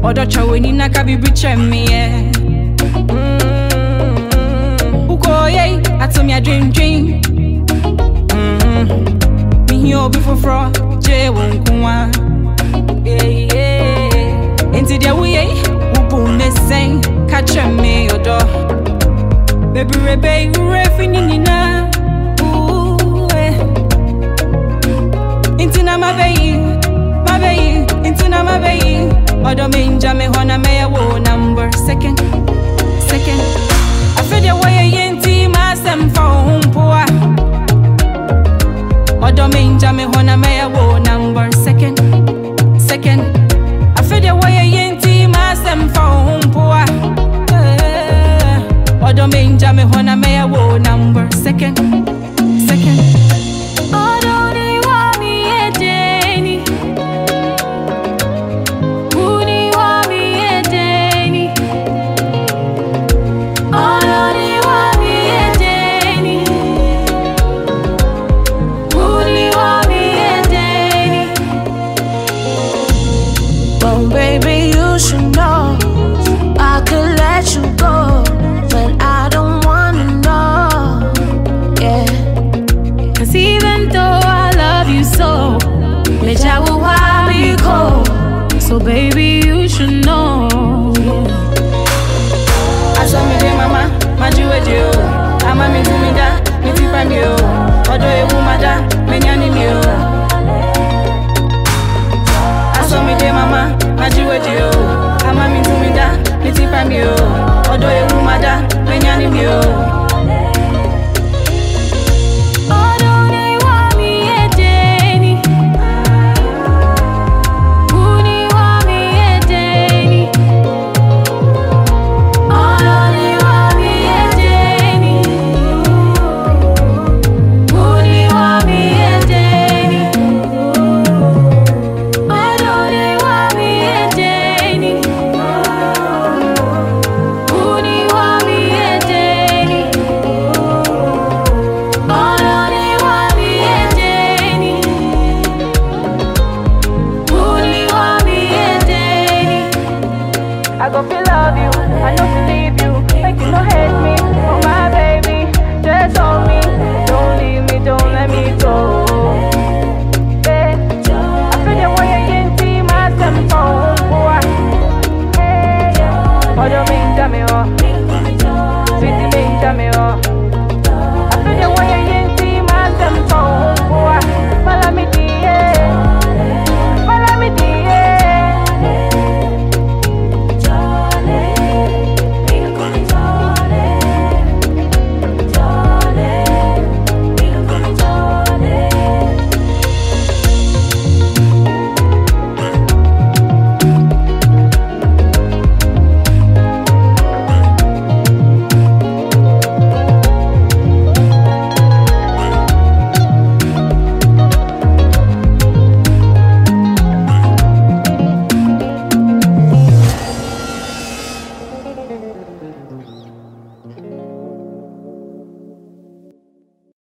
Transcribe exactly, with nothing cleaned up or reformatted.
Odo chaweni na kabi biche me yeah. Uko ye atomi a dream dream. Me here before fro je wonkuwa. Yeah yeah. Inti dia we ye ubu me sing catch me odo. Baby rebe refi nina. Ooh eh. Inti na ma bayi, ma bayi, inti na ma bayi. Odo me inja me hona me ya wo number second, second. I feel the way inti ma sem phone poa. Odo me inja me hona me ya wo number second, second. I feel the way inti ma sem phone poa. Odo me inja me hona me ya wo number second, second.